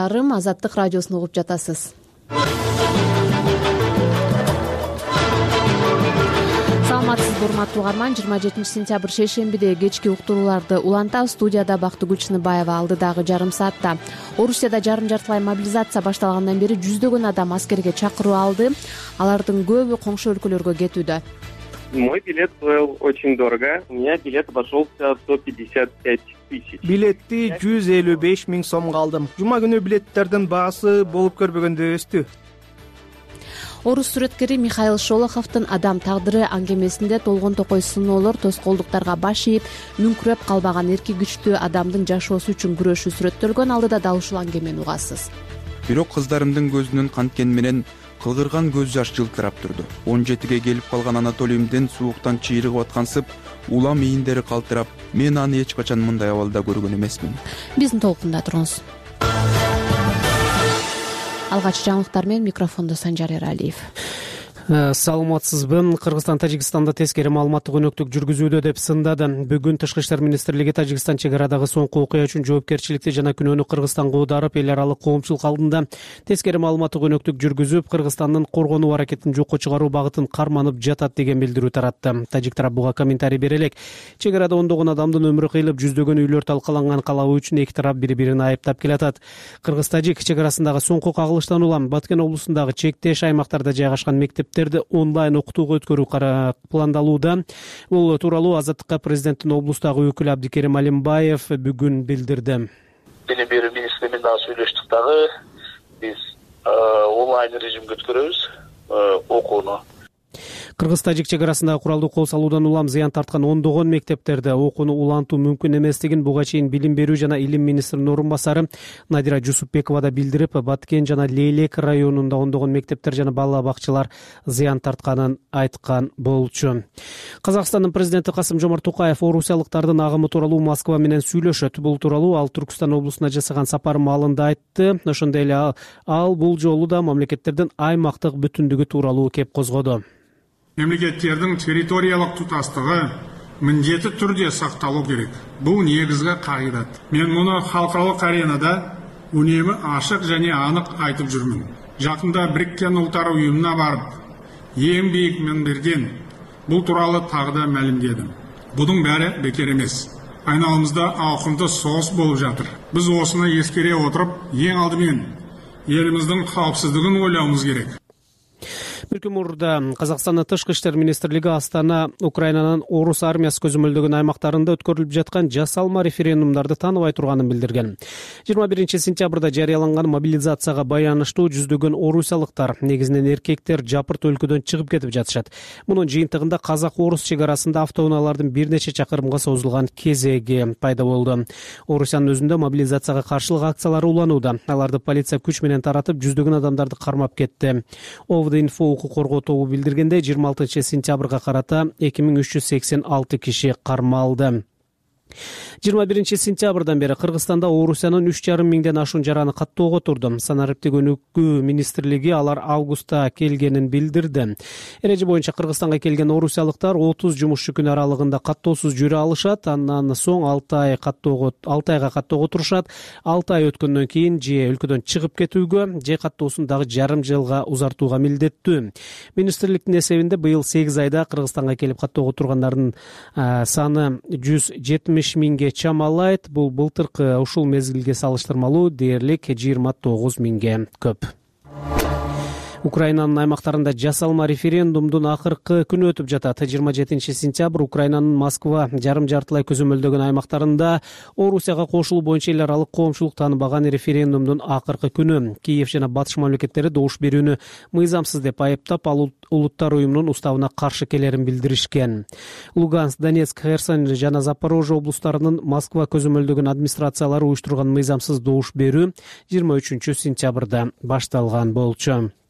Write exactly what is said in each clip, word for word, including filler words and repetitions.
Азаттык радиосун угуп жатасыз. Саламатсызбы, урматтуу угарман. жыйырма жетинчи сентябрь шейшембиде кечки уктурууларды улантаб. Студияда Бактыгүл Чыныбаева. Алдыдагы жарым саатта Орусияда жарым жартылай мобилизация башталгандан бери жүздөгөн адам аскерге чакыруу алды. Алардын көбү коңшу өлкөлөргө кетүүдө. Мой билет стоил очень дорого. У меня билет обошелся сто пятьдесят пять тысяч. Билетти жүз элүү беш миң сомго алдым. Жума күнү билеттердин баасы болуп көрбөгөндө өстү. Орус сүрөткери Михаил Шолоховдун адам тагдыры аңгемесинде толгон токой сыноолор тоскоолдуктарга баш ийип, мүңкүрөп калбаган эрки күчтүү адамдын жашоосу үчүн күрөшүү сүрөттөлгөн. Алдыда дал ушул аңгемени угасыз. Бирок кыздарымдын көзүнөн канткени менен кылгырган көз жаш жылтырап турду. он жетиге келип калган Анатолийимдин сууктан чыйрыгып аткансып, улам ийиндери калтырап, мен аны эч качан мындай абалда көргөн эмесмин. Биздин толкунда туруңуз. Алгач жаңылыктар менен микрофондо Санжар Эралиев. Саламатсызбы. Кыргызстан Тажикстанда тескери маалыматтык өнөктүк жүргүзүүдө деп сындады. Бүгүн Тышкы иштер министрлиги Тажикстан чек арадагы соңку окуя үчүн жоопкерчиликти жана күнөөнү Кыргызстанга аударып, эл аралык коомчулук алдында тескери маалыматтык өнөктүк жүргүзүп, Кыргызстандын коргонуу аракетин жокко чыгаруу багытын карманып жатат деген билдирүү таратты. Тажик тарап буга комментарий бере элек. Чек арада ондогон адамдын өмүрү кыйылып, жүздөгөн үйлөр талкаланган калабы үчүн эки тарап бири-бирин айыптап келатат. Кыргыз-Тажик чек арасындагы соңку кагылыштан улам Баткен облусундагы чектеш аймактарда жайгашкан мектептерди онлайн окутууга өткөрүү пландалууда. Бул тууралуу Азаттыкка президенттин облустагы өкүлү Абдикерим Алимбаев бүгүн билдирди. Билим берүү министри менен дагы сүйлөштүк дагы. Биз онлайн режимге өткөрөбүз окууну. Кыргыз-Тажик чек арасындагы куралдуу кол салуудан улам зыян тарткан ондогон мектептерде окууну улантуу мүмкүн эместигин буга чейин билим берүү жана илим министринин орун басары Надира Жусупбекова да билдирип, Баткен жана Лейлек районунда ондогон мектептер жана бала бакчалар зыян тартканын айткан болчу. Казакстандын президенти Касым-Жомарт Токаев орусиялыктардын агымы тууралуу Москва менен сүйлөшөт. Бул тууралуу ал Түркүстан облусуна жасаган сапары маалында айтты. Ошондой эле ал бул жолу да мамлекеттердин аймактык бүтүндүгү тууралуу кеп козгоду. Мемлекеттердің территориялық тұтастығы міндетті түрде сақталу керек. Бұл негізгі қағидат. Мен мұны халықаралық аренада үнемі ашық және анық айтып жүрмін. Жақында Біріккен Ұлттар ұйымына барып, ең биік мінберден бұл туралы тағы да мәлімдедім. Бұның бәрі бекер емес. Айналымызда ауқымды соғыс болып жатыр. Біз осыны ескере отырып, ең алдымен еліміздің қауіпсіздігін ойлауымыз керек. Бир күн мурда Казакстандын Тышкы иштер министрлиги Астана Украинанын орус армиясы көзөмөлдөгөн аймактарында өткөрүлүп жаткан жасалма референдумдарды тааныбай турганын билдирген. жыйырма биринчи сентябрда жарыяланган мобилизацияга баяныштуу жүздөгөн орусиялыктар, негизинен эркектер, жапырт өлкөдөн чыгып кетип жатышат. Мунун жыйынтыгында казак-орус чек арасында автоунаалардын бир нече чакырымга созулган кезеги пайда болду. Орусиянын өзүндө мобилизацияга каршылык акциялары уланууда. Аларды полиция күч менен таратып, жүздөгөн адамдарды кармап кетти. Овдинфо укук коргоо тобу билдиргенде жыйырма алтынчы сентябрга карата эки миң үч жүз сексен алты киши кармалды. жыйырма биринчи сентябрдан бери Кыргызстанда Орусиянын үч жарым миңден ашуун жараны каттоого турду. Санариптик өнөкүү министрлиги алар августта келгенин билдирди. Эреже боюнча Кыргызстанга келген орусиялыктар отуз жумушчу күн аралыгында каттоосуз жүрө алышат. Андан соң алты ай каттоого алты айга каттоого турушат. алты ай өткөндөн кийин же өлкөдөн чыгып кетүүгө, же каттоосун дагы жарым жылга узартууга милдеттүү. Министрликтин эсебинде быйыл сегиз айда Кыргызстанга келип каттоого тургандардын саны жүз жетимиш миңге чамалайт. Бул былтыркы ушул мезгилге салыштырмалуу дээрлик жыйырма тогуз миңге көп. Украинанын аймактарында жасалма референдумдун акыркы күнү өтүп жатат. жыйырма жетинчи сентябрь Украинанын Москва жарым жартылай көзөмөлдөгөн аймактарында Орусияга кошулуу боюнча эл аралык коомчулук тааныбаган референдумдун акыркы күнү. Киев жана Батыш мамлекеттери добуш берүүнү мыйзамсыз деп айыптап, ал улуттар уюмунун уставына каршы келерин билдиришкен. Луганск, Донецк, Херсон жана Запорожье облустарынын Москва көзөмөлдөгөн администрациялары уюштурган мыйзамсыз добуш берүү жыйырма үчүнчү сентябрда башталган болчу.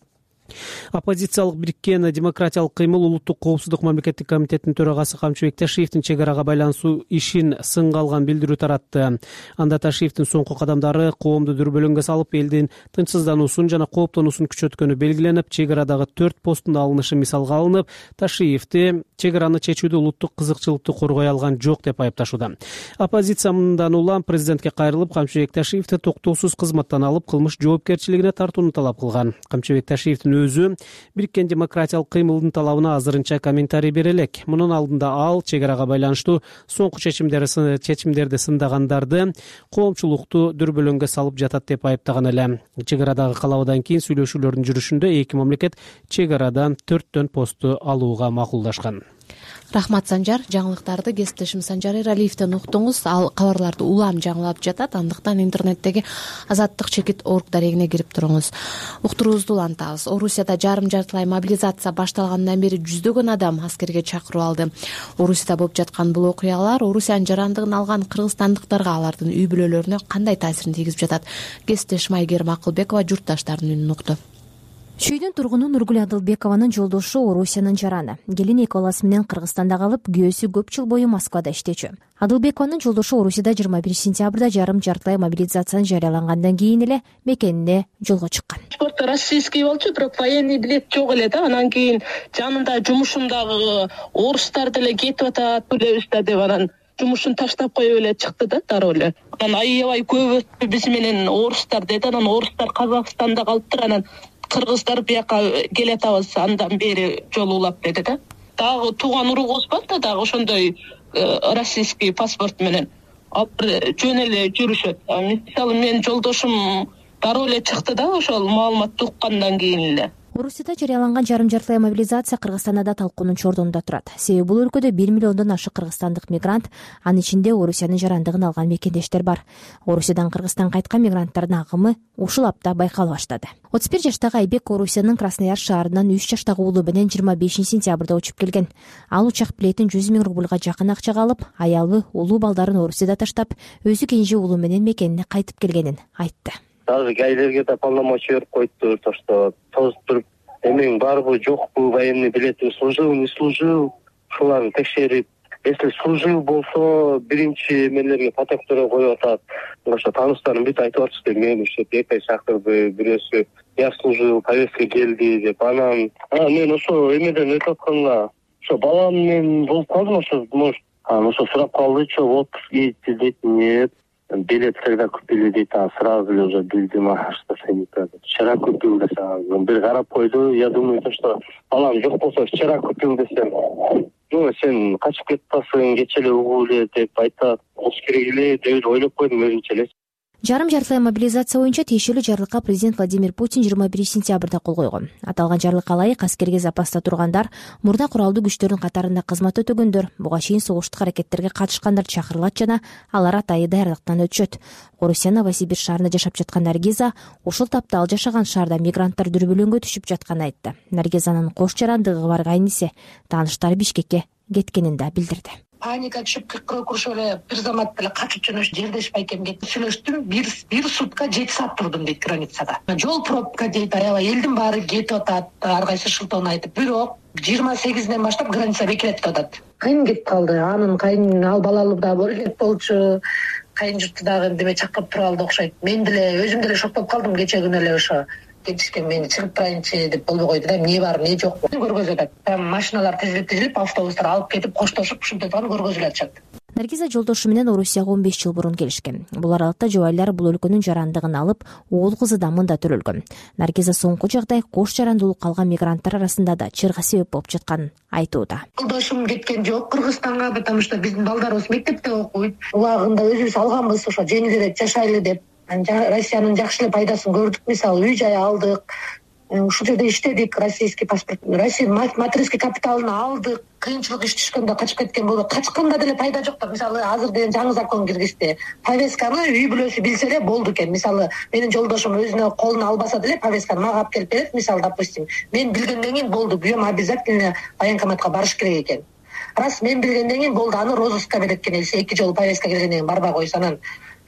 Оппозициялык бириккен демократиялык кыймыл улуттук коопсуздук мамлекеттик комитетинин төрагасы Камчыбек Ташиевдин чек арага байланышуу ишин сынга алган билдирүү таратты. Анда Ташиевдин соңку кадамдары коомду дүрбөлөңгө салып, элдин тынчсыздануусун жана кооптонуусун күчөткөнү белгиленип, чек арадагы төрт посттун алынышы мисалга алынып, Ташиевди чек араны чечүүдө улуттук кызыкчылыкты коргой алган жок деп айыпташууда. Оппозиция мындан улам президентке кайрылып, Камчыбек Ташиевди токтоосуз кызматтан алып, кылмыш жоопкерчилигине тартууну талап кылган. Камчыбек Ташиевдин өзү бириккен демократиялык кыймылдын талабына азырынча комментарий бере элек. Мунун алдында ал чек арага байланыштуу соңку чечимдерди чечимдерди сындагандарды коомчулукту дүрбөлөңгө салып жатат деп айыптаган эле. Чек арадагы калабадан кийин сүйлөшүүлөрдүн жүрүшүндө эки мамлекет чек арадан төрттөн посту алууга макулдашкан. Рахмат, Санжар. Жаңылыктарды кесиптешим Санжар Эралиевден уктуңуз. Ал кабарларды улам жаңылап жатат, андыктан интернеттеги азаттык чекит орг дарегине кирип туруңуз. Уктуруубузду улантабыз. Орусияда жарым жартылай мобилизация башталгандан бери жүздөгөн адам аскерге чакыруу алды. Орусияда болуп жаткан бул окуялар Орусиянын жарандыгын алган кыргызстандыктарга, алардын үй бүлөлөрүнө кандай таасирин тийгизип жатат? Кесиптешим Айгерим Акылбекова журтташтардын үнүн укту. Чүйдүн тургуну Нургүл Адылбекованын жолдошу Орусиянын жараны. Келин эки баласы менен Кыргызстанда калып, күйөөсү көп жыл бою Москвада иштечү. Адылбекованын жолдошу Орусияда жыйырма биринчи сентябрда жарым жартылай мобилизацияны жарыялангандан кийин эле мекенине жолго чыккан. Паспорт российский болчу, бирок военный билет жок эле да. Анан кийин жанында жумушундагы орустар деле кетип атат, билебиз да деп анан жумушун таштап коюп эле чыкты да, дароо эле. Анан аябай көп биз менен орустар деди. Анан орустар Казакстанда калыптыр, анан кыргыздар бияка келатабыз, андан бери жол улап деди да. Дагы тууган уругубуз бар да, дагы ошондой российский паспорт менен алып жөн эле жүрүшөт. Мисалы менин жолдошум дароо эле чыкты да, ошол маалыматты уккандан кийин эле. Орусияда жарыяланган жарым жартылай мобилизация Кыргызстанда да талкуунун чордонунда турат. Себеби бул өлкөдө бир миллиондон ашык кыргызстандык мигрант, анын ичинде Орусиянын жарандыгын алган мекендештер бар. Орусиядан Кыргызстанга кайткан мигранттардын агымы ушул апта байкала баштады. отуз бир жаштагы Айбек Орусиянын Красноярск шаарынан үч жаштагы уулу менен жыйырма бешинчи сентябрда учуп келген. Ал учак билетин жүз миң рубльга жакын акчага алып, аялы, улуу балдарын Орусияда таштап, өзү кенже уулу менен мекенине кайтып келгенин айтты. Даже гаилерге да полномочия берип коюптур, то что тосуп туруп, эмең барбы, жокпу, военный билетин служил, не служил, ушуларды текшерип, если служил болсо, биринчи эмелерге фотоктора коюп атат. Ошо тааныстарым бүт айтып атышты, мени ушинтип эпей чакырды, бирөөсү я служил, повестка келди деп. Анан мен ошо эмеден өтүп атканда, ошо балам менен болуп калдым, ошо может, анан ошо сурап калды, что отпуск едете дейт, нет. Билет когда купили дейт, а сразу уже билдим, что не так. Вчера купил десем, бир карап койду, я думаю, то что балам жок болсо вчера купил десем. Ну, сен качып кетип атасың, кече эле угуу эле деп айтат. Болуш керек эле деп ойлоп койдум өзүмчө эле. Жарым жартылай мобилизация боюнча тиешелүү жарлыкка президент Владимир Путин жыйырма биринчи сентябрда кол койгон. Аталган жарлыкка ылайык аскерге запаста тургандар, мурда куралдуу күчтөрдүн катарында кызмат өтөгөндөр, буга чейин согуштук аракеттерге катышкандар чакырылат жана алар атайы даярдыктан өтүшөт. Орусиянын Новосибирск шаарында жашап жаткан Наргиза ушул тапта ал жашаган шаарда мигранттар дүрбөлөңгө түшүп жатканын айтты. Наргизанын кош жарандыгы бар кайниси тааныштары Бишкекке кеткенин да билдирди. Паника түшүп, кыркыроо курушуп эле бир замат эле качып жөнөштү, жердешпей экенмин. Сүйлөштүм, бир бир сутка жети саат турдум дейт границада. Жол пробка дейт, аябай элдин баары кетип атат, ар кайсы шылтоон айтып. Бирок жыйырма сегизинен баштап граница бекилет деп атат. Кайын кетип калды. Анын кайын ал балалуу да борилет болчу. Кайын журту дагы деме чакырып тура алды окшойт. Мен деле өзүм деле шоктоп калдым кече күнү эле ошо. Кетишкен мени чыгып турайынчы деп болбой койду да, эмне бар, эмне жок көргөзүп атат. Там машиналар тизилип тизилип, автобустар алып кетип коштошуп ушинтип көргөзүп атышат. Наргиза жолдошу менен Орусияга он беш жыл мурун келишкен. Бул аралыкта жубайлар бул өлкөнүн жарандыгын алып, уул кызы да мында төрөлгөн. Наргиза соңку жагдай кош жарандуулук калган мигранттар арасында да чырга себеп болуп жатканын айтууда. Жолдошум кеткен жок Кыргызстанга, потому что биздин балдарыбыз мектепте окуйт. Убагында өзүбүз алганбыз, ошо жеңилирээк жашайлы деп. Россиянын жакшы эле пайдасын көрдүк, мисалы үй жай алдык, ушул жерде иштедик, российский паспорт, Россиянын материнский капиталын алдык. Кыйынчылык иш түшкөндө качып кеткен болду. Качканда деле пайда жок да. Мисалы азыр деген жаңы закон киргизди. Повестканы үй бүлөсү билсе эле болду экен. Мисалы менин жолдошум өзүнө колуна албаса деле повестканы мага алып келип берет. Мисалы, допустим, мен билгенден кийин болду, күйөөм обязательно военкоматка барыш керек экен. Раз мен билгенден кийин болду, аны розыска берет экен. эки жолу повестка келгенден кийин барбай койсо, анан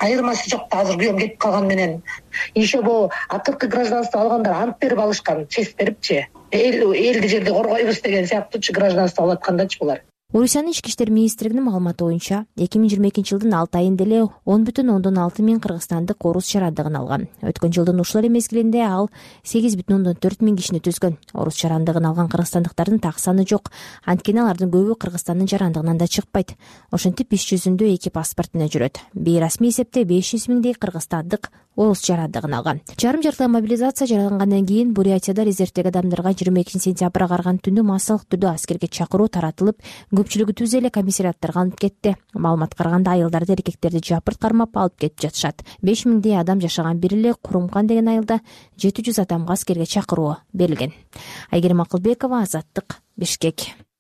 айырмасы жок да азыр күйөөм кетип калган менен. Еще бул акыркы гражданство алгандар ант берип алышкан, чест берипчи. Эл элди жерди коргойбуз деген сыяктуучу гражданство алып аткандачы булар. Орусиянын ички иштер министрлигинин маалыматы боюнча эки миң жыйырма экинчи жылдын алты айында эле он бүтүн ондон алты миң кыргызстандык орус жарандыгын алган. Өткөн жылдын ушул эле мезгилинде ал сегиз бүтүн ондон төрт миң кишини түзгөн. Орус жарандыгын алган кыргызстандыктардын так саны жок. Анткени алардын көбү Кыргызстандын жарандыгынан да чыкпайт. Ошентип иш жүзүндө эки паспорт менен жүрөт. Бейрасмий эсепте беш жүз миңдей кыргызстандык орус жарандыгын алган. Жарым жартылай мобилизация жаралгандан кийин Бурятияда резервдеги адамдарга жыйырма экинчи сентябрга караган түнү массалык түрдө аскерге чакыруу таратылып, көпчүлүгү түз эле комиссариаттарга алынып кетти. Маалыматка караганда айылдарды, эркектерди жапырт кармап алып кетип жатышат. беш миңдей адам жашаган бир эле Курумкан деген айылда жети жүз адамга аскерге чакыруу берилген. Айгерим Акылбекова, Азаттык, Бишкек.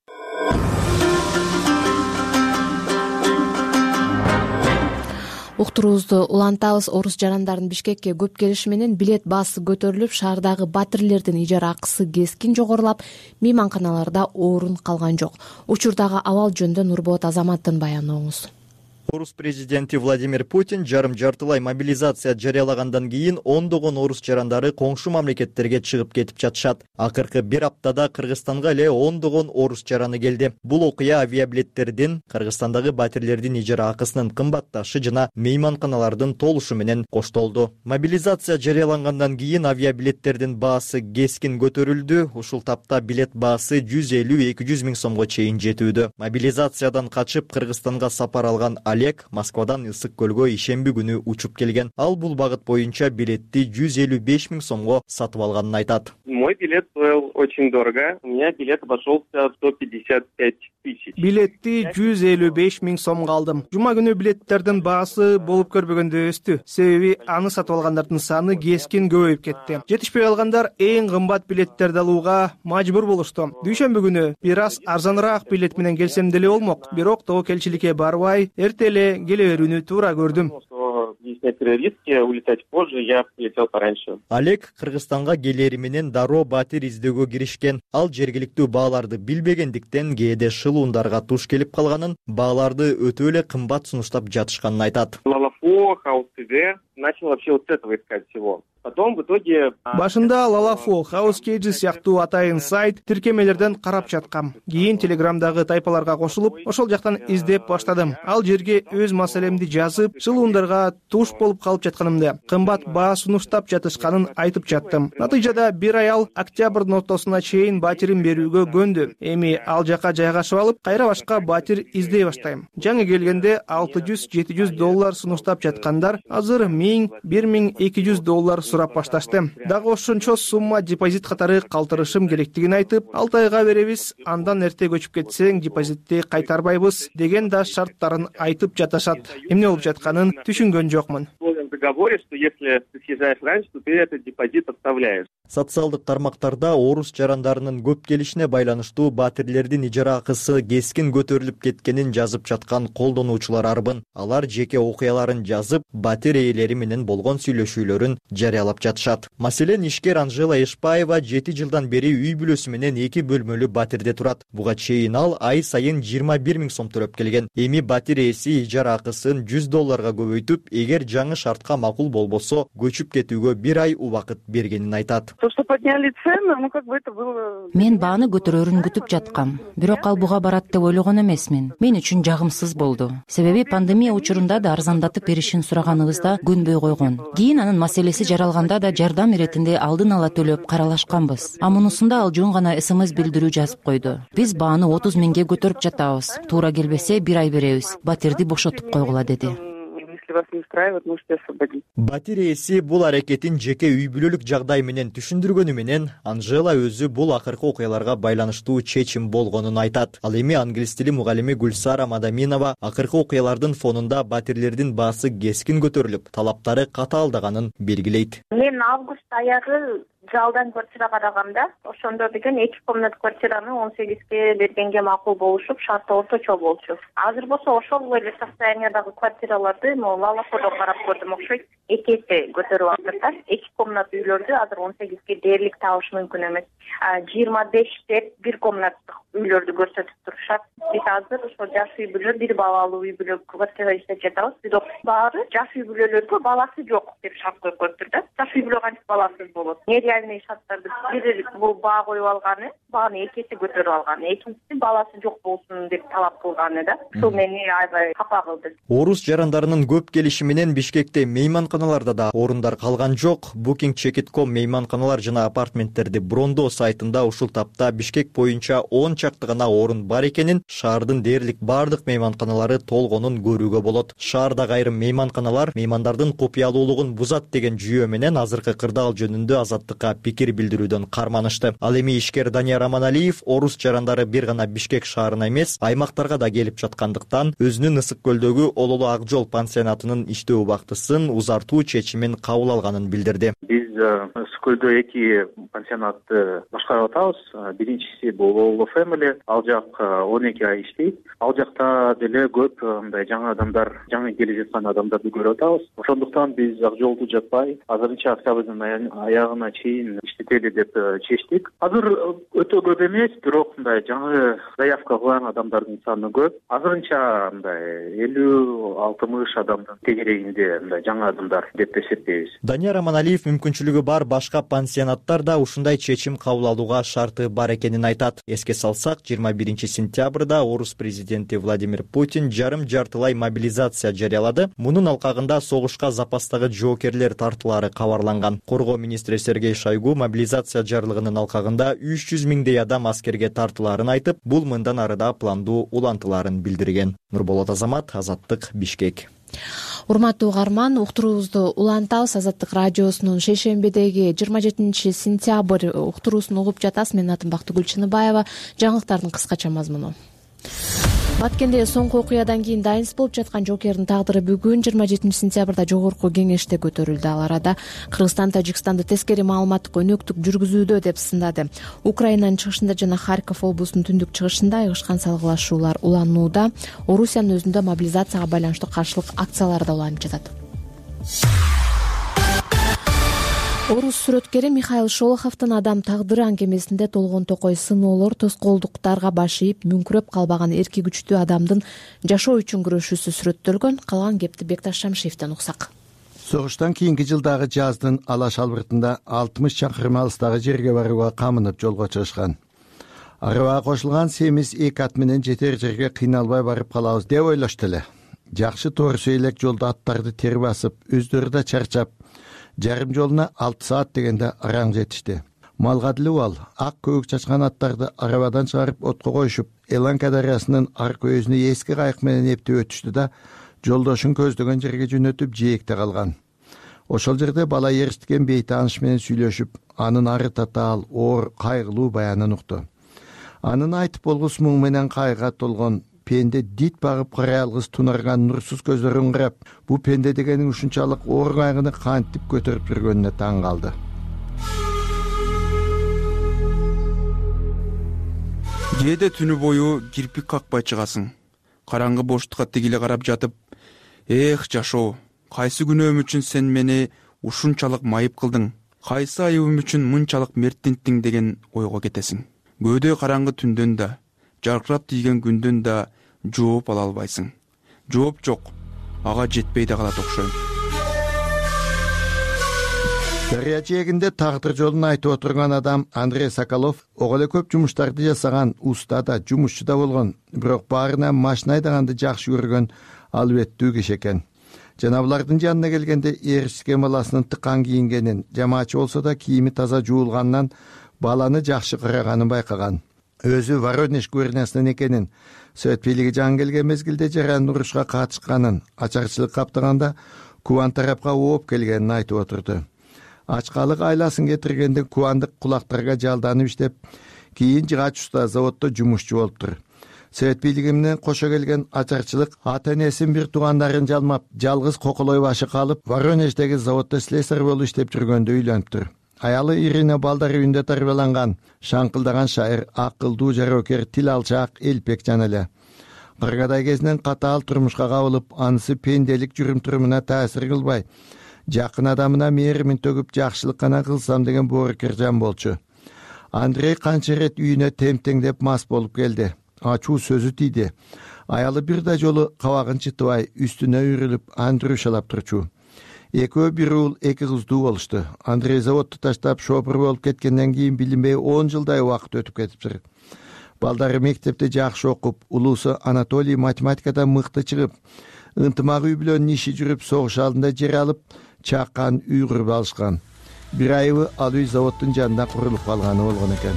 Уктуруубузду улантабыз. Орус жарандардын Бишкекке көп келиши менен билет баасы көтөрүлүп, шаардагы батирлердин ижара акысы кескин жогорулап, мейманканаларда орун калган жок. Учурдагы абал жөнүндө Нурболот Азаматтын баяныңыз. Орус президенти Владимир Путин жарым жартылай мобилизация жарыялагандан кийин ондогон орус жарандары коңшу мамлекеттерге чыгып кетип жатышат. Акыркы бир аптада Кыргызстанга эле ондогон орус жараны келди. Бул окуя авиабилеттердин, Кыргызстандагы батирлердин ижара акысынын кымбатташы жана мейманканалардын толушу менен коштолду. Мобилизация жарыялангандан кийин авиабилеттердин баасы кескин көтөрүлдү. Ушул тапта билет баасы жүз элүү эки жүз миң сомго чейин жетүүдө. Мобилизациядан качып Кыргызстанга сапар алган Олег Москвадан Ысык көлгө ишемби күнү учуп келген. Ал бул багыт боюнча билетти жүз элүү беш миң сомго сатып алганын айтат. Мой билет стоил очень дорого. У меня билет обошелся сто пятьдесят пять тысяч. Билетти жүз элүү беш миң сомго алдым. Жума күнү билеттердин баасы болуп көрбөгөндө өстү. Себеби аны сатып алгандардын саны кескин көбөйүп кетти. Жетишпей калгандар эң кымбат билеттерди алууга мажбур болушту. Дүйшөмбү күнү бир аз арзаныраак билет менен келсем деле болмок. Бирок тобокелчиликке барбай, эрте эле келе берүүнү туура көрдүм. Риски улетать позже, я полетел пораньше. Олег Кыргызстанга келери менен дароо батир издөөгө киришкен. Ал жергиликтүү бааларды билбегендиктен кээде шылуундарга туш келип калганын, бааларды өтө эле кымбат сунуштап жатышканын айтат. Лалафо, Хаус ТВ, начал вообще вот с этого искать всего. Потом в итоге... Башында Лалафо, Хаус Кейджи сыяктуу атайын сайт тиркемелерден карап жаткам. Кийин Телеграмдагы тайпаларга кошулуп, ошол жактан издеп баштадым. Ал жерге өз маселемди жазып, шылуундарга туш болуп калып жатканымды, кымбат баа сунуштап жатышканын айтып жаттым. Натыйжада бир аял октябрдын ортосуна чейин батирин берүүгө көндү. Эми ал жака жайгашып алып, кайра башка батир издей баштайм. Жаңы келгенде алты жүз жети жүз доллар сунуштап жаткандар азыр миң бир миң эки жүз доллар сурап башташты. Дагы ошончо сумма депозит катары калтырышым керектигин айтып, алты айга беребиз, андан эрте көчүп кетсең депозитти кайтарбайбыз деген да шарттарын айтып жатышат. Эмне болуп жатканын түшүнгөн жокмун. В договоре, что если ты съезжаешь раньше, то ты этот депозит оставляешь. Социалдык тармактарда орус жарандарынын көп келишине байланыштуу батирлердин ижара акысы кескин көтөрүлүп кеткенин жазып жаткан колдонуучулар арбын. Алар жеке окуяларын жазып, батир ээлери менен болгон сүйлөшүүлөрүн жарыялап жатышат. Маселен, ишкер Анжела Эшпаева жети жылдан бери үй бүлөсү менен эки бөлмөлүү батирде турат. Буга чейин ал ай сайын жыйырма бир миң сом төлөп келген. Эми батир ээси ижара акысын жүз долларга көбөйтүп, эгер жаңы шартка макул болбосо, көчүп кетүүгө бир ай убакыт бергенин айтат. То, что подняли цены, ну как бы это было... Мен бааны көтөрөрүн күтүп жаткам. Бирок ал буга барат деп ойлогон эмесмин. Мен үчүн жагымсыз болду. Себеби пандемия учурунда да арзандатып беришин сураганыбызда көнбөй койгон. Кийин анын маселеси жаралганда да жардам иретинде алдын ала төлөп каралашканбыз. А мунусунда ал жөн гана смс билдирүү жазып койду. Биз бааны отуз миңге көтөрүп жатабыз. Туура келбесе бир ай беребиз. Батирди бошотуп койгула деди. Вас не устраивает, можете освободить. Батир ээси бул аракетин жеке үй бүлөлүк жагдай менен түшүндүргөнү менен Анжела өзү бул акыркы окуяларга байланыштуу чечим болгонун айтат. Ал эми англис тили мугалими Гүлсара Мадаминова акыркы окуялардын фонунда батирлердин баасы кескин көтөрүлүп, талаптары катаалдаганын белгилейт. Мен август аягы жалдан квартира караганда ошондо деген эки комнат квартираны он сегизге бергенге макул болушуп, шарты орточо болчу. Азыр болсо ошол эле состояниядагы квартираларды могу Лалакодон карап көрдүм окшойт. Эки эсе көтөрүп алыптыр да. Эки комнат үйлөрдү азыр он сегизге дээрлик табыш мүмкүн эмес. жыйырма беш деп бир комнаттык үйлөрдү көрсөтүп турушат. Биз азыр ошо жаш үй бүлө, бир балалуу үй бүлө квартира издеп жатабыз. Бирок баары жаш үй бүлөлөргө баласы жок деп шарт коюп коюптур да. Жаш үй бүлө кантип баласыз болот? Нереальный шарттарды бир бул баа коюп алганы, бааны эки эсе көтөрүп алганы, экинчиси баласы жок болсун деп талап кылганы да. Ушул мени аябай капа кылды. Орус жарандарынын көп келиши менен Бишкекте мейманканаларда да орундар калган жок. Booking Check точка com мейманканалар жана апартменттерди брондоо сайтында ушул тапта Бишкек боюнча он чакты гана орун бар экенин, шаардын дээрлик бардык мейманканалары толгонун көрүүгө болот. Шаардагы айрым мейманканалар меймандардын купуялуулугун бузат деген жүйө менен азыркы кырдаал жөнүндө Азаттыкка пикир билдирүүдөн карманышты. Ал эми ишкер Данияр Аманалиев орус жарандары бир гана Бишкек шаарына эмес, аймактарга да келип жаткандыктан өзүнүн Ысык көлдөгү Ололу Ак жол пансионатынын иштөө убактысын узартуу чечимин кабыл алганын билдирди. Биз Ысык көлдө эки пансионатты башкарып атабыз. Биринчиси бул Ололу Family, ал жак он эки ай иштейт. Ал жакта деле көп мындай жаңы адамдар, жаңы келип жаткан адамдарды көрүп атабыз. Ошондуктан биз ак жолду жаппай, азырынча октябрдын аягына чейин иштетели деп чечтик. Азыр өтө көп эмес, бирок мындай жаңы заявка кылган адамдардын саны көп. Азырынча мындай элүү алтымыш адамдын тегерегинде мындай жаңы адамдар деп эсептейбиз. Данияр Аманалиев мүмкүнчүлүгү бар башка пансионаттар да ушундай чечим кабыл алууга шарты бар экенин айтат. Эске салсак, жыйырма биринчи сентябрда орус президенти Владимир Путин жарым жартылай мобилизация жарыялады. Мунун алкагында согушка запастагы жоокерлер тартуулары кабарланган. Коргоо министри Сергей Шойгу мобилизация жарлыгынын алкагында үч жүз миңдей адам аскерге тартууларын айтып, бул мындан арыда пландуу улантыларын билдирген. Нурболот Азамат, Азаттык, Бишкек. Урматтуу угарман, уктуруубузду улантабыз. Азаттык радиосунун шейшембидеги жыйырма жетинчи сентябрь уктуруусун угуп жатасыз. Менин атым Бактыгүл Чыныбаева. Жаңылыктардын кыскача мазмуну. Баткенде соңку окуядан кийин дайынсыз болуп жаткан жоокердин тагдыры бүгүн жыйырма жетинчи сентябрда жогорку кеңеште көтөрүлдү. Ал арада Кыргызстан Тажикстанды тескери маалыматтык өнөктүк жүргүзүүдө деп сындады. Украинанын чыгышында жана Харьков облусунун түндүк чыгышында айгышкан салгылашуулар уланууда. Орусиянын өзүндө мобилизацияга байланыштуу каршылык акциялар да уланып жатат. Орус сүрөткери Михаил Шолоховдун адам тагдыры аңгемесинде Толгон Токой сыноолор, тоскоолдуктарга баш ийип, мүңкүрөп калбаган эрки күчтүү адамдын жашоо үчүн күрөшүүсү сүрөттөлгөн. Калган кепти Бекташ Шамшиевден уксак. Согуштан кийинки жылдагы жаздын Алаш албыртында алтымыш чакырым алыстагы жерге барууга камынып жолго чыгышкан. Арыбага кошулган семиз эки ат менен жетер жерге кыйналбай барып калабыз деп ойлошту эле. Жакшы тоорусу элек жолдо аттарды тери басып, өздөрү да чарчап, жарым жолуна алты саат дегенде араң жетишти. Малга деле убал, ак көбүк чачкан аттарды арабадан чыгарып отко коюшуп, Эланка дарыясынын аркы өзүнө эски кайык менен эптеп өтүштү да, жолдошун көздөгөн жерге жөнөтүп жээкте калган. Ошол жерде бала эришкен бейтааныш менен сүйлөшүп, анын ары татаал, оор, кайгылуу баянын укту. Анын айтып болгус муң менен кайгыга толгон пенде дит багып карай алгыс тунарган нурсуз көздөрүн карап, бу пенде дегенин ушунчалык оор кайгыны кантип көтөрүп жүргөнүнө таң калды. Кээде түнү бою кирпик какпай чыгасың. Караңгы боштукка тигиле карап жатып, эх жашоо, кайсы күнөөм үчүн сен мени ушунчалык майып кылдың, кайсы айыбым үчүн мынчалык мерттинттиң деген ойго кетесиң. Көөдө караңгы түндөн да, жаркырап тийген күндөн да жооп ала албайсың. Жооп жок, ага жетпей да калат окшойм. Дарыя жээгинде тагдыр жолун айтып отурган адам Андрей Соколов ого эле көп жумуштарды жасаган, уста да, жумушчу да болгон, бирок баарына машина айдаганды жакшы көргөн албеттүү киши экен. Жана булардын жанына келгенде эришкен баласынын тыккан кийингенин, жамаачы болсо да кийими таза жуулганынан баланы жакшы караганын байкаган. Өзү Воронеж губерниясынан экенин, Совет бийлиги жаңы келген мезгилде жаран урушка катышканын, ачарчылык каптаганда Кубан тарапка ооп келгенин айтып отурду. Ачкалык айласын кетиргенде кубандык кулактарга жалданып иштеп, кийин жыгач уста заводдо жумушчу болуптур. Совет бийлиги менен кошо келген ачарчылык ата-энесин бир туугандарын жалмап, жалгыз коколой башы калып, Воронеждеги заводдо слесарь болуп иштеп жүргөндө үйлөнүптүр. Аялы Ирина балдары үйүндө тарбияланган, шаңкылдаган шайыр, акылдуу жароокер, тил алчаак, элпек жан эле. Кыргыдай кезинен катаал турмушка кабылып, анысы пенделик жүрүм-турумуна таасир кылбай, жакын адамына мээримин төгүп жакшылык гана кылсам деген боорукер жан болчу. Андрей канча ирет үйүнө темтеңдеп мас болуп келди. Ачуу сөзү тийди. Аялы бир да жолу кабагын чытыбай, үстүнө үйрүлүп, Андрюшалап турчу. Экөө бир уул, эки кыздуу болушту. Андрей заводду таштап шопур болуп кеткенден кийин билинбей он жылдай убакыт өтүп кетиптир. Балдары мектепте жакшы окуп, улуусу Анатолий математикадан мыкты чыгып, ынтымак үй бүлөнүн иши жүрүп, согуш алдында жер алып, чаккан үй куруп алышкан. Бир айыбы ал үй заводдун жанында курулуп калганы болгон экен.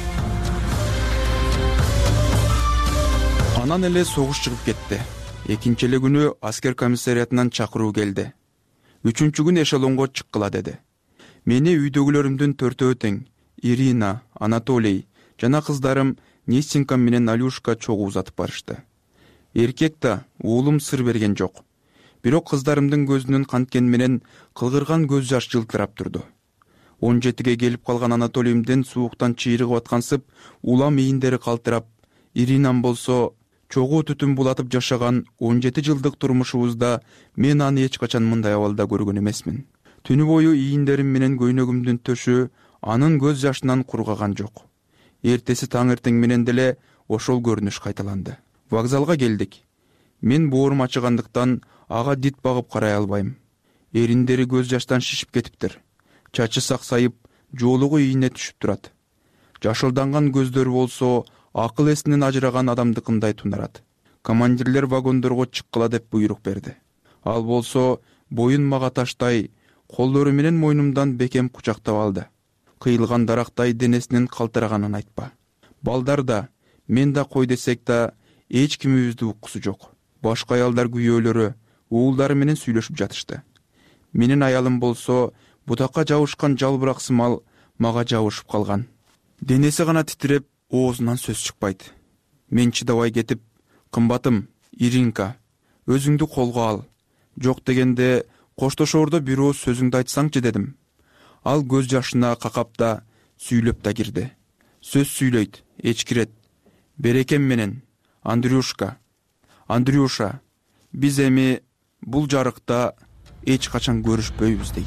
Анан эле согуш чыгып кетти. Экинчи эле күнү аскер комиссариятынан чакыруу келди. Үчүнчү күн эшелонго чыккыла деди. Мени үйдөгүлөрүмдүн төртөө тең, Ирина, Анатолий жана кыздарым Нестинка менен Алюшка чогуу узатып барышты. Эркек да уулум сыр берген жок. Бирок кыздарымдын көзүнүн канткени менен кылгырган көз жаш жылтырап турду. он жетиге келип калган Анатолийимдин сууктан чыйрыгып аткансып, улам ийиндери калтырап, Иринам болсо чогуу түтүн булатып жашаган он жети жылдык турмушубузда мен аны эч качан мындай абалда көргөн эмесмин. Түнү бою ийиндерим менен көйнөгүмдүн төшү анын көз жашынан кургаган жок. Эртеси таң эртең менен деле ошол көрүнүш кайталанды. Вокзалга келдик. Мен боорум ачыгандыктан ага дит багып карай албайм. Эриндери көз жаштан шишип кетиптир. Чачы саксайып, жоолугу ийине түшүп турат. Жашылданган көздөрү болсо акыл эсинен ажыраган адамдыкындай тунарат. Командирлер вагондорго чыккыла деп буйрук берди. Ал болсо боюн мага таштай, колдору менен мойнумдан бекем кучактап алды. Кыйылган дарактай денесинин калтыраганын айтпа. Балдар да, мен да кой десек да, эч кимибизди уккусу жок. Башка аялдар күйөөлөрү, уулдары менен сүйлөшүп жатышты. Менин аялым болсо бутакка жабышкан жалбырак сымал мага жабышып калган. Денеси гана титиреп, оозунан сөз чыкпайт. Мен чыдабай кетип, кымбатым, Иринка, өзүңдү колго ал. Жок дегенде коштошоордо бир ооз сөзүңдү айтсаңчы дедим. Ал көз жашына какап да, сүйлөп да кирди. Сөз сүйлөйт, эчкирет. Берекем менен, Андрюшка, Андрюша, биз эми бул жарыкта эч качан көрүшпөйбүз дейт.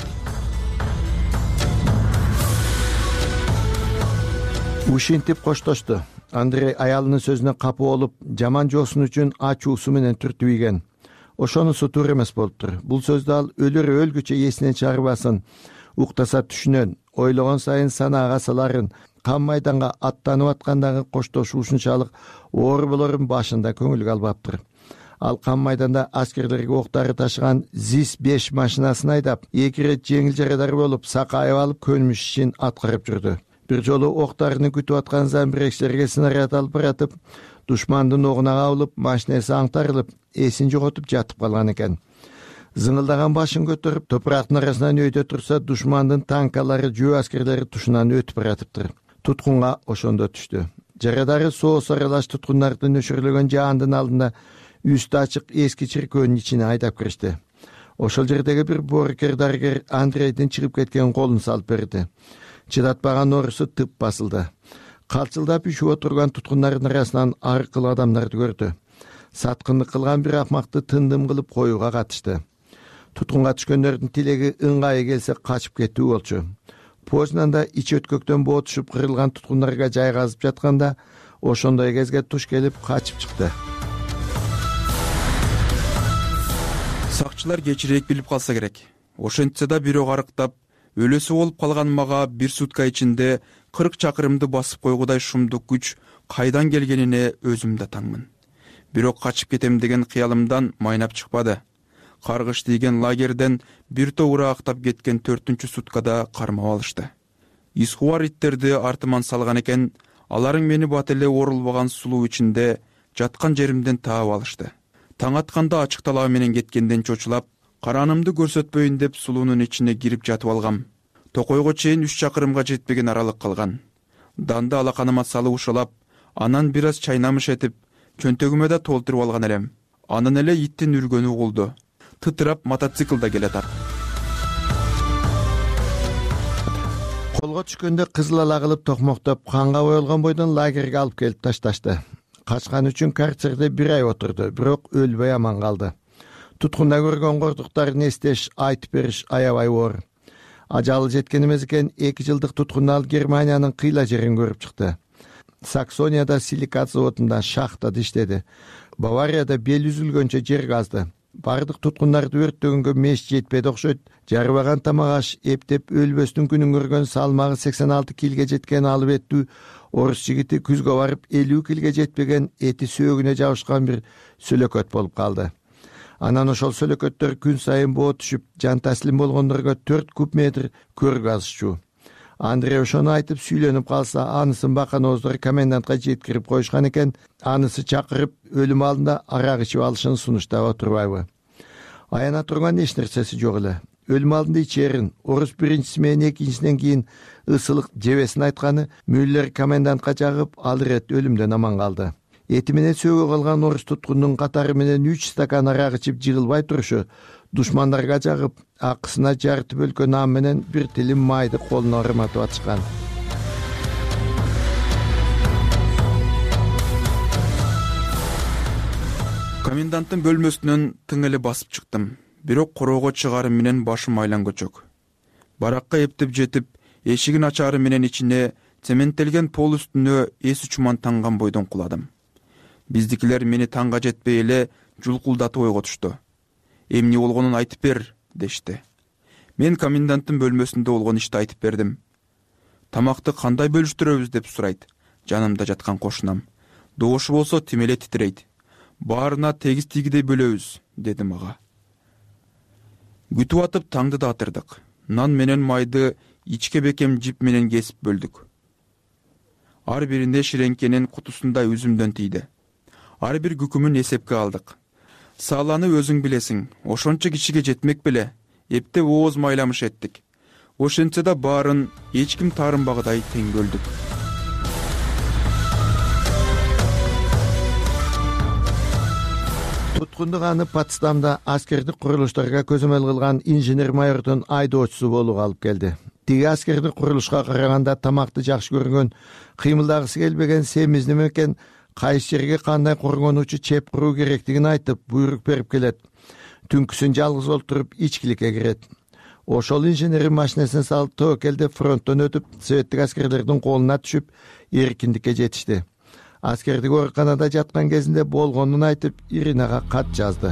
Ушинтип коштошту. Андрей аялынын сөзүнө капы болуп, жаман жоосун үчүн ачуусу менен түртүбүйгөн. Ошонусу туура эмес болуптур. Бул сөздү ал өлөр өлгүчө эсинен чыгарбасын, уктаса түшүнөн, ойлогон сайын санаага саларын, кан майданга аттанып аткандагы коштошуусунчалык оор болорун башында көңүлгө албаптыр. Ал кан майданда аскерлерге октары ташыган ЗИС беш машинасын айдап, эки ирет жеңил жарадар болуп, сакайып алып көнмүш ишин аткарып жүрдү. Бир жолу октарыны күтүп аткан замбирекчилерге снаряд алып баратып, душмандын огуна кабылып, машинеси аңтарылып, эсин жоготуп жатып калган экен. Зыңылдаган башын көтөрүп, топурактын арасынан өйдө турса, душмандын танкалары, жөө аскерлери тушунан өтүп баратыптыр. Туткунга ошондо түштү. Жарадары соос аралаш туткундардын өчүрүлгөн жаандын алдында үстү ачык эски чиркөөнүн ичине айдап киришти. Ошол жердеги бир боорукер дарыгер Андрейдин чыгып кеткен колун салып берди. Чыдатпаган оорусу тып басылды. Калчылдап үшүп отурган туткундардын арасынан аркылуу адамдарды көрдү. Саткындык кылган бир акмакты тындым кылып коюуга катышты. Туткунга түшкөндөрдүн тилеги ыңгайы келсе качып кетүү болчу. Познанда ич өткөктөн боо түшүп кырылган туткундарга жайгазып жатканда, ошондой кезге туш келип качып чыкты. Сакчылар кечирээк билип калса керек. Ошентсе да бирөө арыктап, өлөсү болуп калган мага бир сутка ичинде кырк чакырымды басып койгудай шумдук күч кайдан келгенине өзүм да таңмын. Бирок качып кетем деген кыялымдан майнап чыкпады. Каргыш тийген лагерден бир топ ыраактап кеткен төртүнчү суткада кармап алышты. Исхуар иттерди артыман салган экен, аларың мени бат эле орулбаган сулуу ичинде жаткан жеримден таап алышты. Таң атканда ачык талаа менен кеткенден чочулап, каранымды көрсөтпөйүн деп сулуунун ичине кирип жатып алгам. Токойго чейин үч чакырымга жетпеген аралык калган. Данды алаканыма салып ушалап, анан бир аз чайнамыш этип, чөнтөгүмө да толтуруп алган элем. Анан эле иттин үргөнү угулду. Тытырап мотоциклда келе тарт. колго түшкөндө кызыл ала кылып токмоктоп канга боелгон бойдон лагерге алып келип ташташты. Качкан үчүн карцерде бир ай отурду, бирок өлбөй аман калды. Туткунда көргөн кордуктарын эстеш, айтып бериш аябай оор. Ажалы жеткен эмес экен, эки жылдык туткунда ал Германиянын кыйла жерин көрүп чыкты. Саксонияда силикат заводунда шахтада иштеди. Баварияда бел үзүлгөнчө жер казды. Бардык туткундарды өрттөгөнгө меш жетпеди окшойт. Жарбаган тамак аш эптеп өлбөстүн күнүн көргөн салмагы сексен алты килге жеткен алып еттүү орус жигити күзгө барып элүү килге жетпеген эти сөөгүнө жабышкан бир сөлөкөт болуп калды. Анан ошол сөлөкөттөр күн сайын боо түшүп, жан таслим болгондорго төрт куб метр көр казышчу. Андрей ошону айтып сүйлөнүп калса, анысын баканооздор комендантка жеткирип коюшкан экен, анысы чакырып өлүм алдында арак ичип алышын сунуштап отурбайбы. Аяна турган эч нерсеси жок эле. Өлүм алдында ичерин, орус биринчиси менен экинчисинен кийин ысылык жебесин айтканы Мюллер комендантка жагып, ал ирет өлүмдөн аман калды. Эти менен сөөгө калган орус туткундун катары менен үч стакан арак ичип жыгылбай турушу душмандарга жагып, акысына жарты бөлкө нан менен бир тилим майды колуна ырматып атышкан. Коменданттын бөлмөсүнөн тың эле басып чыктым. Бирок короого чыгарым менен башым айлан көчөк. Баракка эптеп жетип, эшигин ачары менен ичине цементтелген пол үстүнө эс учман танган бойдон куладым. Биздикилер мени таңга жетпей эле жулкулдатып ойготушту. Эмне болгонун айтып бер, дешти. Мен коменданттын бөлмөсүндө болгон ишти айтып бердим. Тамакты кандай бөлүштүрөбүз деп сурайт жанымда жаткан кошунам. Добушу болсо тим эле титирейт. Баарына тегиз тигидей бөлөбүз, дедим ага. Күтүп атып таңды да атырдык. Нан менен майды ичке бекем жип менен кесип бөлдүк. Ар биринде ширеңкенин кутусундай үзүмдөн тийди. Ар бир күкүмүн эсепке алдык. Саланы өзүң билесиң, ошончо кишиге жетмек беле, эптеп ооз майламыш эттик. Ошентсе да баарын эч ким таарынбагыдай тең бөлдүк. Туткундук аны Потсдамда аскердик курулуштарга көзөмөл кылган инженер майордун айдоочусу болууга алып келди. Тиги аскердик курулушка караганда тамакты жакшы көргөн, кыймылдагысы келбеген семиз неме кайсы жерге кандай коргонуучу чеп куруу керектигин айтып, буйрук берип келет. Түнкүсүн жалгыз олтуруп ичкиликке кирет. Ошол инженери машинесин салып тобокелде фронттон өтүп, советтик аскерлердин колуна түшүп, эркиндикке жетишти. Аскердик ооруканада жаткан кезинде болгонун айтып, Иринага кат жазды.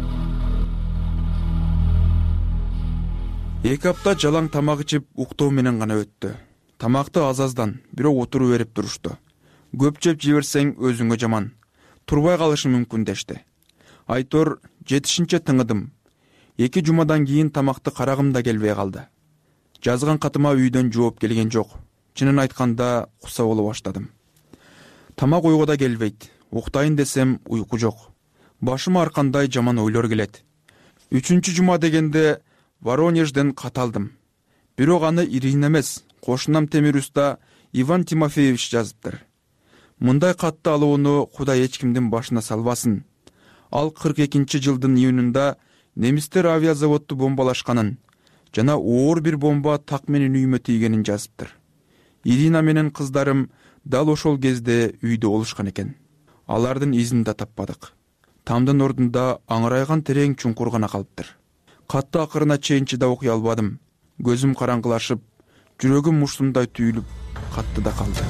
Эки апта жалаң тамак ичип уктоо менен гана өттү. Тамакты аз-аздан, бирок отуруп берип турушту. Көп жеп жиберсең өзүңө жаман. Турбай калышы мүмкүн дешти. Айтор жетишинче тыңыдым. Эки жумадан кийин тамакты карагым да келбей калды. Жазган катыма үйдөн жооп келген жок. Чынын айтканда куса боло баштадым. Тамак уйго да келбейт. Уктайын десем уйку жок. Башыма ар кандай жаман ойлор келет. Үчүнчү жума дегенде Воронежден кат алдым. Бирок аны Ирина эмес, кошунам темир уста Иван Тимофеевич жазыптыр. Мындай катты алууну Кудай эч кимдин башына салбасын. Ал кырк экинчи жылдын июнунда немистер авиазаводду бомбалашканын жана оор бир бомба так менен үйүмө тийгенин жазыптыр. Ирина менен кыздарым дал ошол кезде үйдө болушкан экен. Алардын изин да таппадык. Тамдын ордунда аңырайган терең чуңкур гана калыптыр. Катты акырына чейин чыдап окуй албадым. Көзүм караңгылашып, жүрөгүм муштумдай түйүлүп, катты да калды.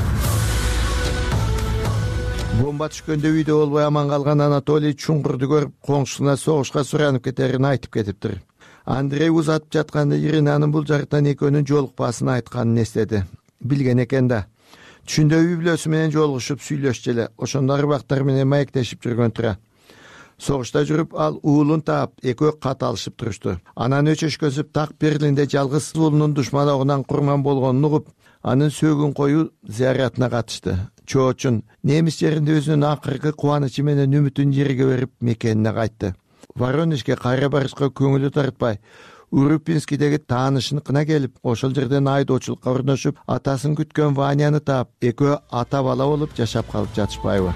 Бомба түшкөндө үйдө болбой аман калган Анатолий чуңкурду көрүп, коңшусуна согушка суранып кетерин айтып кетиптир. Андрей узатып жатканда Иринанын бул жактан экөөнүн жолукпасын айтканын эстеди. Билген экен да. Түшүндө үй бүлөсү менен жолугушуп сүйлөшчү эле, ошондо арбактар менен маектешип жүргөн тура. Согушта жүрүп, ал уулун таап, экөө кат алышып турушту. Анан өчөшкөзүп, так Берлинде жалгыз уулунун душман огунан курман болгонун угуп, анын сөөгүн коюу зыяратына катышты. Чоочун немис жеринде өзүнүн акыркы кубанычы менен үмүтүн жерге берип мекенине кайтты. Воронежге кайра барышка көңүлү тартпай, Урюпинскидеги таанышыныкына келип, ошол жерден айдоочулукка орношуп, атасын күткөн Ваняны таап, экөө ата бала болуп жашап калып жатышпайбы.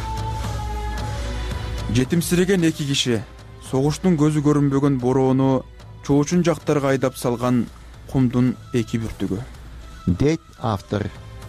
Жетимсиреген эки киши согуштун көзү көрүнбөгөн бороону чоочун жактарга айдап салган кумдун эки бүртүгү. дейт автор.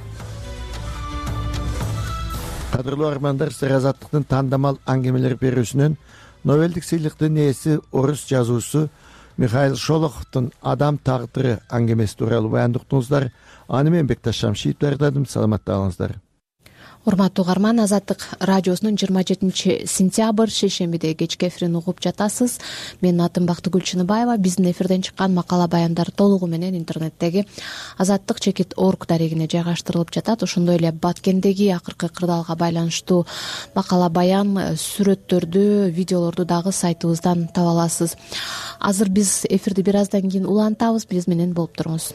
Кадырлуу армандар, Сыр Азаттыктын тандамал аңгемелер берүүсүнөн Нобелдик сыйлыктын ээси орус жазуусу Михаил Шолоховдун «Адам тагдыры» аңгемеси тууралуу баяндап уктуңуздар. Аны мен Бекташ Шамшиев даярдадым. Саламатта калыңыздар. Урматтуу угарман, Азаттык радиосунун жыйырма жетинчи сентябрь шейшембиде кечки эфирин угуп жатасыз. Менин атым Бактыгүл Чыныбаева. Биздин эфирден чыккан макала баяндар толугу менен интернеттеги азаттык чекит орг дарегине жайгаштырылып жатат. Ошондой эле Баткендеги акыркы кырдаалга байланыштуу макала баян, сүрөттөрдү, видеолорду дагы сайтыбыздан таба аласыз. Азыр биз эфирди бир аздан кийин улантабыз. Биз менен болуп туруңуз.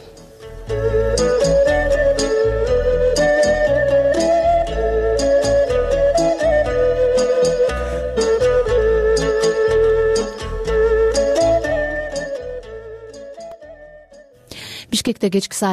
Бишкекте кечки саат